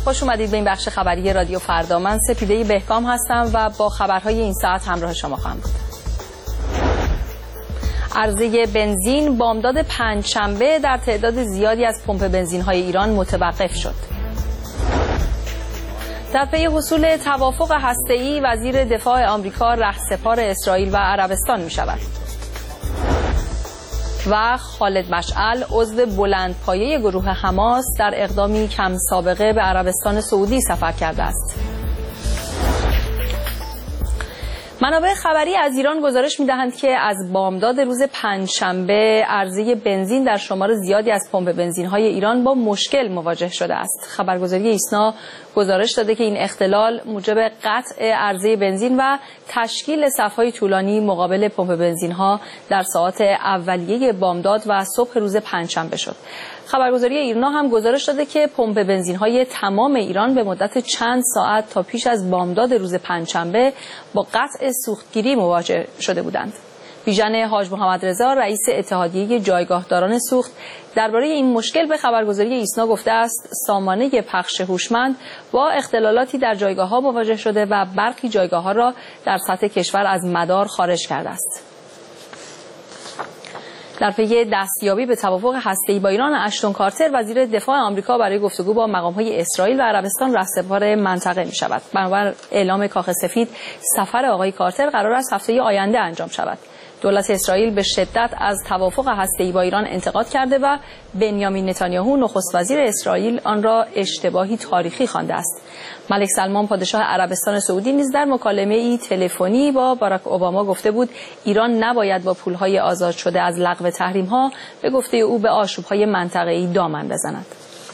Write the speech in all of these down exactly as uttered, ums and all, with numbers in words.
خوش اومدید به این بخش خبری رادیو فردا. من سپیده بهکام هستم و با خبرهای این ساعت همراه شما خواهم بود. عرضه بنزین بامداد پنجشنبه در تعداد زیادی از پمپ بنزین‌های ایران متوقف شد. در پی حصول توافق هسته‌ای وزیر دفاع آمریکا رهسپار اسرائیل و عربستان می‌شود. و خالد مشعل عضو بلندپایه گروه حماس در اقدامی کم سابقه به عربستان سعودی سفر کرده است. منابع خبری از ایران گزارش می‌دهند که از بامداد روز پنجشنبه عرضه بنزین در شمار زیادی از پمپ بنزین‌های ایران با مشکل مواجه شده است. خبرگزاری ایسنا گزارش داده که این اختلال موجب قطع عرضه بنزین و تشکیل صف‌های طولانی مقابل پمپ بنزین‌ها در ساعات اولیه بامداد و صبح روز پنجشنبه شد. خبرگزاری ایرنا هم گزارش داده که پمپ بنزین‌های تمام ایران به مدت چند ساعت تا پیش از بامداد روز پنجشنبه با قطع سوختگیری مواجه شده بودند. بیژن حاج محمد رضا رئیس اتحادیه جایگاهداران سوخت درباره این مشکل به خبرگزاری ایسنا گفته است سامانه پخش هوشمند با اختلالاتی در جایگاه‌ها مواجه شده و برخی جایگاه‌ها را در سطح کشور از مدار خارج کرده است. در پی دستیابی به توافق هسته‌ای با ایران، اشتون کارتر وزیر دفاع آمریکا برای گفتگو با مقام‌های اسرائیل و عربستان رهسپار منطقه می‌شود. بنابر اعلام کاخ سفید، سفر آقای کارتر قرار است هفته آینده انجام شود. دولت اسرائیل به شدت از توافق هسته‌ای با ایران انتقاد کرده و بنیامین نتانیاهو نخست وزیر اسرائیل آن را اشتباهی تاریخی خوانده است. ملک سلمان پادشاه عربستان سعودی نیز در مکالمه‌ای تلفنی با باراک اوباما گفته بود ایران نباید با پول‌های آزاد شده از لغو تحریم‌ها به گفته او به آشوب‌های منطقه‌ای دامن بزند.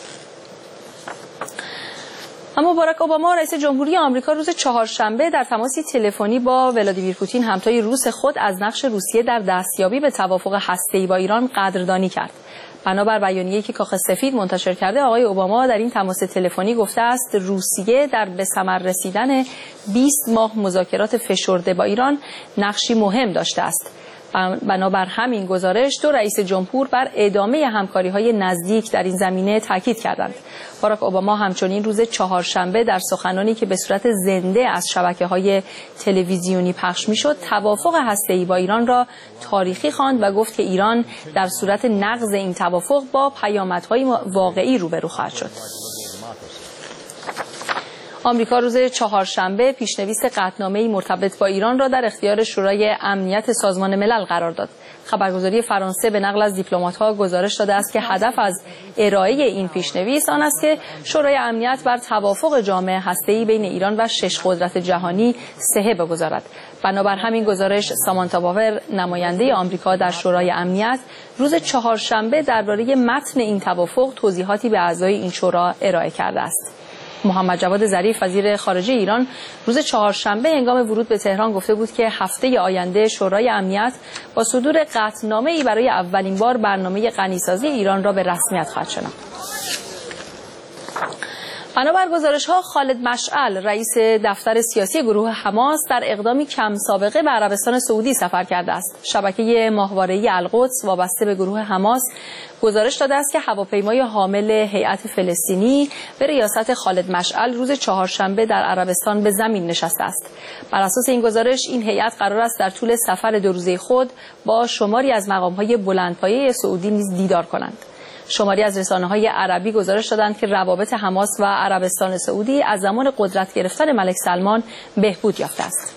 اما باراک اوباما رئیس جمهوری آمریکا روز چهارشنبه در تماسی تلفنی با ولادیمیر پوتین همتای روس خود از نقش روسیه در دستیابی به توافق هسته‌ای با ایران قدردانی کرد. بنابر بیانیه‌ای که کاخ سفید منتشر کرده، آقای اوباما در این تماس تلفنی گفته است روسیه در به ثمر رسیدن بیست ماه مذاکرات فشرده با ایران نقشی مهم داشته است. بنابر همین گزارش دو رئیس جمهور بر ادامه همکاری‌های نزدیک در این زمینه تاکید کردند. باراک اوباما همچنین روز چهارشنبه در سخنانی که به صورت زنده از شبکه‌های تلویزیونی پخش می‌شد، توافق هسته‌ای با ایران را تاریخی خواند و گفت که ایران در صورت نقض این توافق با پیامدهای واقعی روبرو خواهد شد. آمریکا روز چهارشنبه پیشنویس قطعنامه‌ای مرتبط با ایران را در اختیار شورای امنیت سازمان ملل قرار داد. خبرگزاری فرانسه به نقل از دیپلمات‌ها گزارش داده است که هدف از ارائه این پیشنویس آن است که شورای امنیت بر توافق جامع هسته‌ای بین ایران و شش قدرت جهانی صحه بگذارد. بنابر همین گزارش، سامانتا پاور نماینده آمریکا در شورای امنیت روز چهارشنبه درباره متن این توافق توضیحاتی به اعضای این شورا ارائه کرده است. محمد جواد ظریف وزیر خارجه ایران روز چهارشنبه هنگام ورود به تهران گفته بود که هفته آینده شورای امنیت با صدور قطعنامه‌ای برای اولین بار برنامه غنیسازی ایران را به رسمیت خواهد شناخت. بنابر گزارش‌ها، خالد مشعل رئیس دفتر سیاسی گروه حماس در اقدامی کم سابقه به عربستان سعودی سفر کرده است. شبکه ماهواره‌ای القدس وابسته به گروه حماس گزارش داده است که هواپیمای حامل هیئت فلسطینی به ریاست خالد مشعل روز چهارشنبه در عربستان به زمین نشسته است. بر اساس این گزارش، این هیئت قرار است در طول سفر دو روزه خود با شماری از مقام‌های بلندپایه سعودی نیز دیدار کنند. شماری از رسانه‌های عربی گزارش دادند که روابط حماس و عربستان سعودی از زمان قدرت گرفتن ملک سلمان بهبود یافته است.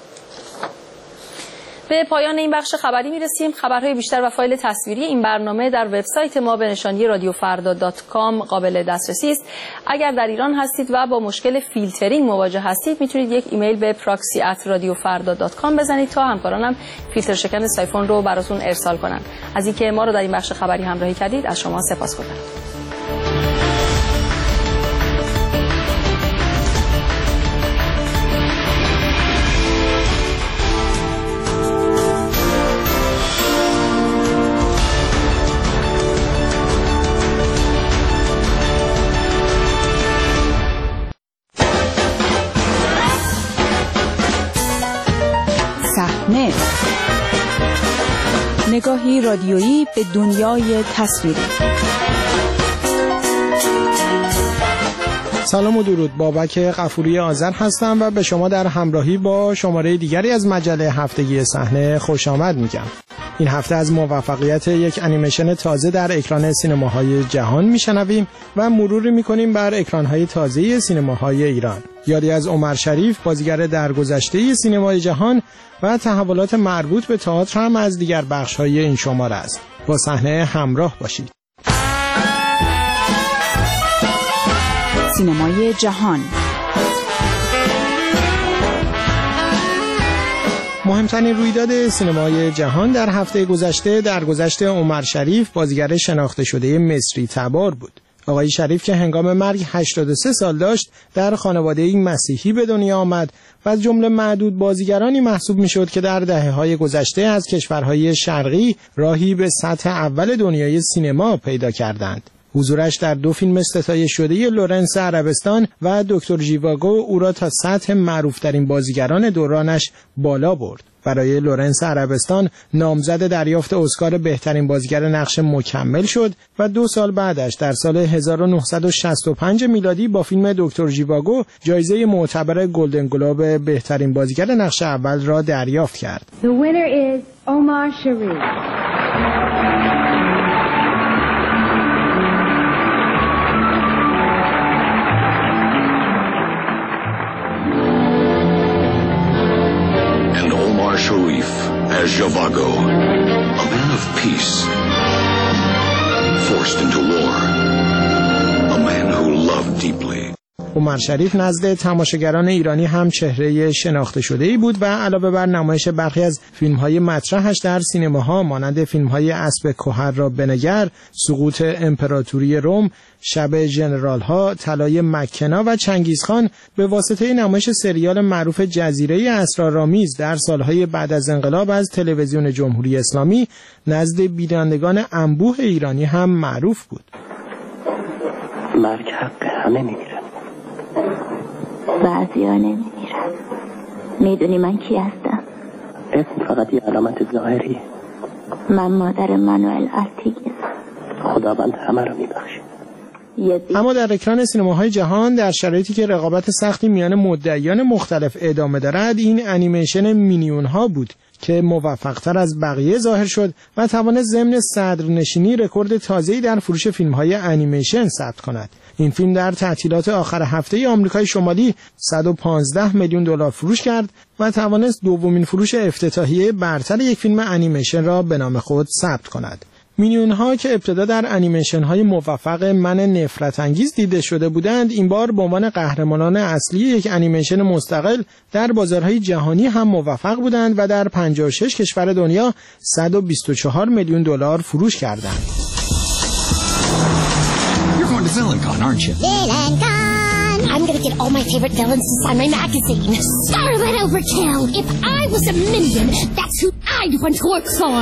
به پایان این بخش خبری میرسیم. خبرهای بیشتر و فایل تصویری این برنامه در وبسایت ما به نشانی رادیو فردا دات کام قابل دسترسی است. اگر در ایران هستید و با مشکل فیلترینگ مواجه هستید، میتونید یک ایمیل به پراکسی ات رادیو فردا دات کام بزنید تا همکارانم فیلتر شکن سایفون رو براتون ارسال کنن. از اینکه ما رو در این بخش خبری همراهی کردید از شما سپاسگزارم. نگاهی رادیویی به دنیای تصویری. سلام و درود، بابک غفوری آذر هستم و به شما در همراهی با شماره دیگری از مجله هفتگی صحنه خوش آمد میگم. این هفته از موفقیت یک انیمیشن تازه در اکران سینماهای جهان میشنویم و مروری میکنیم بر اکرانهای تازه سینماهای ایران. یادی از عمر شریف، بازیگر درگذشته سینمای جهان و تحولات مربوط به تئاتر هم از دیگر بخش‌های این شماره است. با صحنه همراه باشید. سینمای جهان. مهمترین رویداد سینمای جهان در هفته گذشته درگذشت عمر شریف، بازیگر شناخته شده مصری تبار بود. آقای شریف که هنگام مرگ هشتاد و سه سال داشت، در خانواده‌ای مسیحی به دنیا آمد و از جمله معدود بازیگرانی محسوب می‌شد که در دهه‌های گذشته از کشورهای شرقی راهی به سطح اول دنیای سینما پیدا کردند. حضورش در دو فیلم ستایش شده لورنس عربستان و دکتر ژیواگو او را تا سطح معروف‌ترین بازیگران دورانش بالا برد. برای لورنس عربستان نامزد دریافت اسکار بهترین بازیگر نقش مکمل شد و دو سال بعدش در سال هزار و نهصد و شصت و پنج میلادی با فیلم دکتر ژیواگو جایزه معتبر گلدن گلوب بهترین بازیگر نقش اول را دریافت کرد. The winner is Omar Sharif. Sharif as Zhivago, a man of peace, forced into war, a man who loved deeply. عمر شریف نزد تماشاگران ایرانی هم چهره شناخته شده‌ای بود و علاوه بر نمایش برخی از فیلم‌های مطرحش در سینماها مانند فیلم‌های اسب کهن را بنگر، سقوط امپراتوری روم، شب ژنرال‌ها، طلای مکنا و چنگیزخان، به واسطه نمایش سریال معروف جزیره اسرارآمیز در سالهای بعد از انقلاب از تلویزیون جمهوری اسلامی نزد بینندگان انبوه ایرانی هم معروف بود. مرگ حق همه می‌میرن، بعضی ها نمیمیرن. میدونی من کی هستم؟ اسم فقط یه علامت ظاهری. من مادر مانوئل آرتیگز. خداوند همه رو میبخشه. اما در اکران سینماهای جهان در شرایطی که رقابت سختی میان مدعیان مختلف ادامه دارد، این انیمیشن مینیون ها بود که موفق‌تر از بقیه ظاهر شد و توانست ضمن صدرنشینی رکورد تازه‌ای در فروش فیلم‌های انیمیشن ثبت کند. این فیلم در تعطیلات آخر هفته آمریکای شمالی صد و پانزده میلیون دلار فروش کرد و توانست دومین فروش افتتاحیه برتر یک فیلم انیمیشن را به نام خود ثبت کند. مینیون ها که ابتدا در انیمیشن های موفق من نفرت انگیز دیده شده بودند، این بار به عنوان قهرمانان اصلی یک انیمیشن مستقل در بازارهای جهانی هم موفق بودند و در پنجاه و شش کشور دنیا صد و بیست و چهار میلیون دلار فروش کردند. You're going to VillainCon, aren't you? VillainCon! I'm going to get all my favorite villains to sign my magazine. Scarlet Overkill! If I was a minion, that's who I'd want to work for!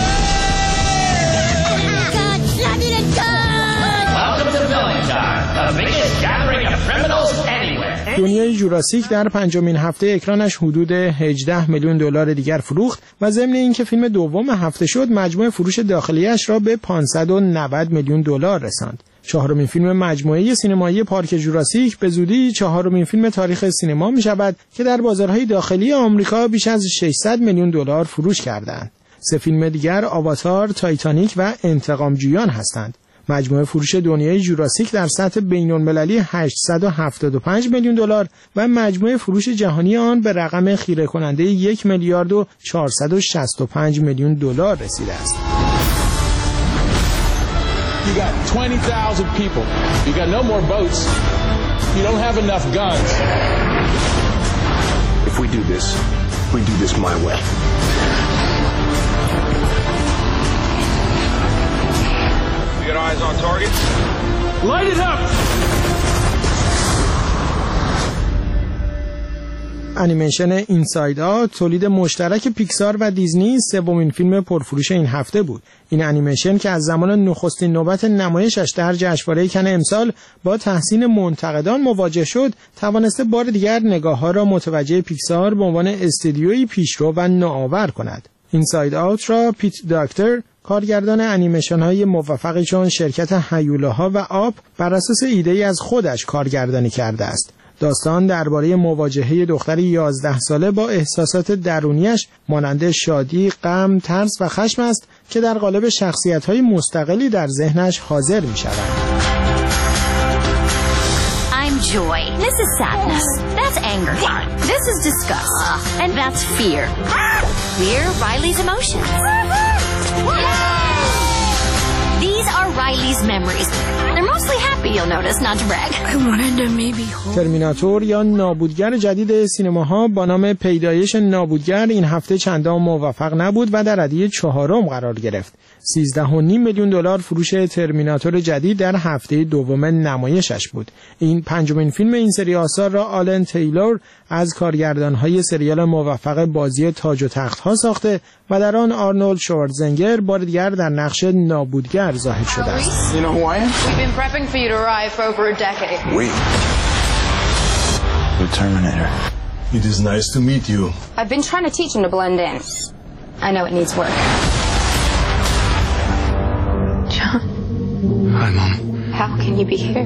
Welcome to VillainCon, the biggest gathering of criminals anywhere. دنیای جوراسیک در پنجمین هفته اکرانش حدود هجده میلیون دلار دیگر فروخت و ضمن اینکه فیلم دوم هفته شد، مجموع فروش داخلیش را به پانصد و نود میلیون دلار رساند. چهارمین فیلم مجموعه سینمایی پارک جوراسیک به زودی چهارمین فیلم تاریخ سینما می شود که در بازارهای داخلی آمریکا بیش از ششصد میلیون دلار فروش کردند. سه فیلم دیگر آواتار، تایتانیک و انتقامجویان هستند. مجموع فروش دنیای جوراسیک در سطح بین‌المللی هشتصد و هفتاد و پنج میلیون دلار و مجموع فروش جهانی آن به رقم خیره کننده یک میلیارد و چهارصد و شصت و پنج میلیون دلار رسیده است. You got twenty thousand people. You got no more boats. You don't have enough guns. If we do this, we do this my way. We got eyes on target. Light it up! انیمیشن اینساید آوت تولید مشترک پیکسار و دیزنی سومین فیلم پرفروش این هفته بود. این انیمیشن که از زمان نخستین نوبت نمایشش در جشنواره کن امسال با تحسین منتقدان مواجه شد، توانسته بار دیگر نگاه‌ها را متوجه پیکسار به عنوان استدیویی پیشرو و نوآور کند. اینساید آوت را پیت داکتر، کارگردان انیمیشن های موفقی چون شرکت هیولاها و آپ، بر اساس ایده‌ای از خودش کارگردانی کرده است. داستان درباره مواجهه دختری یازده ساله با احساسات درونیش مانند شادی، غم، ترس و خشم است که در قالب شخصیت‌های مستقلی در ذهنش حاضر می‌شوند. I'm joy. This is sadness. That's anger. This is disgust. And that's fear. We're Riley's emotions. These are Riley's memories. They're mostly happy, you'll notice, not to brag. I wanted to maybe hold. ترمیناتور یا نابودگر جدید سینماها با نام پیدایش نابودگر این هفته چندان موفق نبود و در ردیف چهارم قرار گرفت. سیزده و نیم میلیون دلار فروش ترمیناتور جدید در هفته دوم نمایشش بود. این پنجمین فیلم این سری آثار را آلن تیلور از کارگردان‌های سریال موفق بازی تاج و تخت‌ها ساخته و در آن آرنولد شوارزنگر بار دیگر در نقش نابودگر ظاهر شده است. You know who I am? We've been prepping for you to arrive for over a decade. Wait. The Terminator. It is nice to meet you. I've been trying to teach him to blend in. I know it needs work. John. Hi, Mom. How can you be here?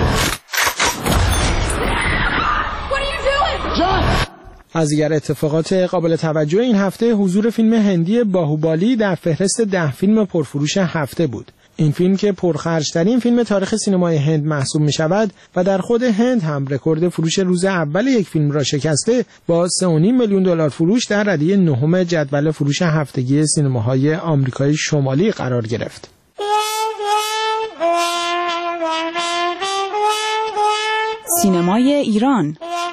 What are you doing? John! از دیگر اتفاقات قابل توجه این هفته حضور فیلم هندی باهوبالی در فهرست ده فیلم پرفروش هفته بود. این فیلم که پرخرج‌ترین فیلم تاریخ سینمای هند محسوب می شود و در خود هند هم رکورد فروش روز اول یک فیلم را شکسته، با سه و نیم میلیون دلار فروش در ردیف نهم جدول فروش هفتگی سینماهای آمریکای شمالی قرار گرفت. سینمای ایران.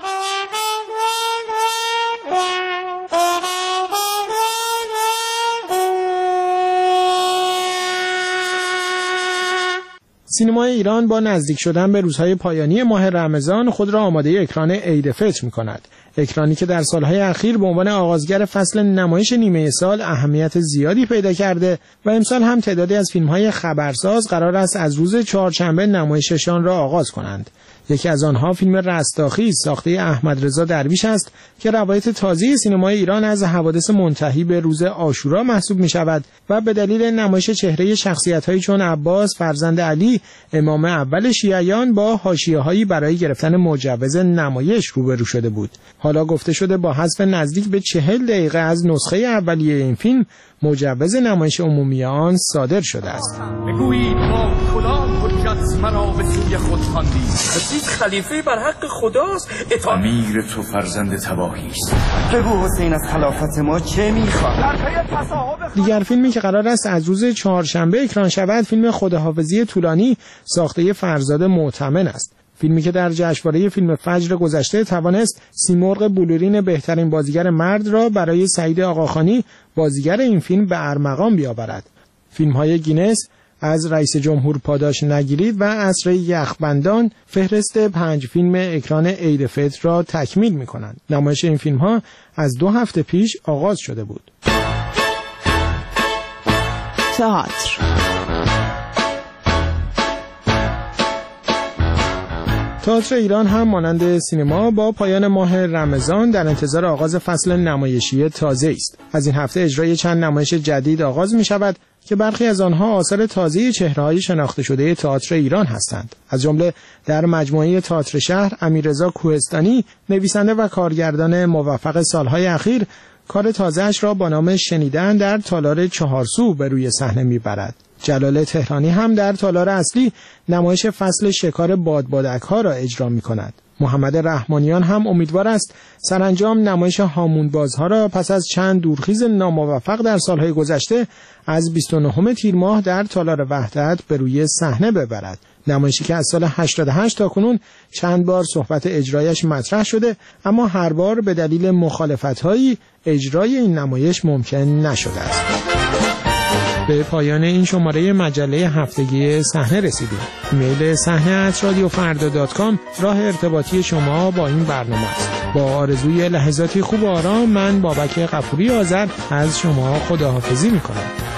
سینمای ایران با نزدیک شدن به روزهای پایانی ماه رمضان خود را آماده اکران عید فطر می کند. اکرانی که در سالهای اخیر به عنوان آغازگر فصل نمایش نیمه سال اهمیت زیادی پیدا کرده و امسال هم تعدادی از فیلم‌های خبرساز قرار است از روز چهارشنبه نمایششان را آغاز کنند. یکی از آنها فیلم رستاخیز ساخته احمد رضا درویش است که روایت تازه سینمای ایران از حوادث منتهی به روز عاشورا محسوب می شود و به دلیل نمایش چهره شخصیت‌هایی چون عباس فرزند علی، امام اول شیعیان، با حاشیه‌هایی برای گرفتن مجوز نمایش روبرو شده بود. حالا گفته شده با حذف نزدیک به چهل دقیقه از نسخه اولیه این فیلم، مجوز نمایش عمومی آن صادر شده است. بگویید با کدام حجت مرا به سوی خود خواندی؟ عزیز خلیفه بر حق خداست. امیر تو فرزند تباهی است. بگو حسین از خلافت ما چه میخواد؟ دیگر فیلمی که قرار است از روز چهارشنبه اکران شود فیلم خداحافظی طولانی ساخته فرزاد معتمن است. فیلمی که در جشنواره فیلم فجر گذشته توانست سیمرغ بلورین بهترین بازیگر مرد را برای سعید آقاخانی بازیگر این فیلم به ارمغان بیاورد. فیلم‌های گینس از رئیس جمهور پاداش نگیرید و عصر یخبندان فهرست پنج فیلم اکران عید فطر را تکمیل می‌کنند. نمایش این فیلم‌ها از دو هفته پیش آغاز شده بود. تئاتر. تئاتر ایران هم مانند سینما با پایان ماه رمضان در انتظار آغاز فصل نمایشی تازه است. از این هفته اجرای چند نمایش جدید آغاز می شود که برخی از آنها آثار تازه چهره‌های شناخته شده تئاتر ایران هستند. از جمله در مجموعه تئاتر شهر امیررضا کوهستانی، نویسنده و کارگردان موفق سالهای اخیر، کار تازه‌اش را با نام شنیدن در تالار چهارسو به روی صحنه میبرد. جلال تهرانی هم در تالار اصلی نمایش فصل شکار بادبادک‌ها را اجرا می‌کند. محمد رحمانیان هم امیدوار است سرانجام نمایش هامونبازها را پس از چند دورخیز ناموفق در سالهای گذشته از بیست و نهم تیر ماه در تالار وحدت به روی صحنه ببرد. نمایشی که از سال هشتاد و هشت تا کنون چند بار صحبت اجرایش مطرح شده، اما هر بار به دلیل مخالفت‌هایی اجرای این نمایش ممکن نشده است. به پایان این شماره مجله هفتگی صحنه رسیدیم. ایمیل صحنه ات رادیو فردا دات کام راه ارتباطی شما با این برنامه است. با آرزوی لحظاتی خوب و آرام، من بابک غفوری آذر از شما خداحافظی می‌کنم.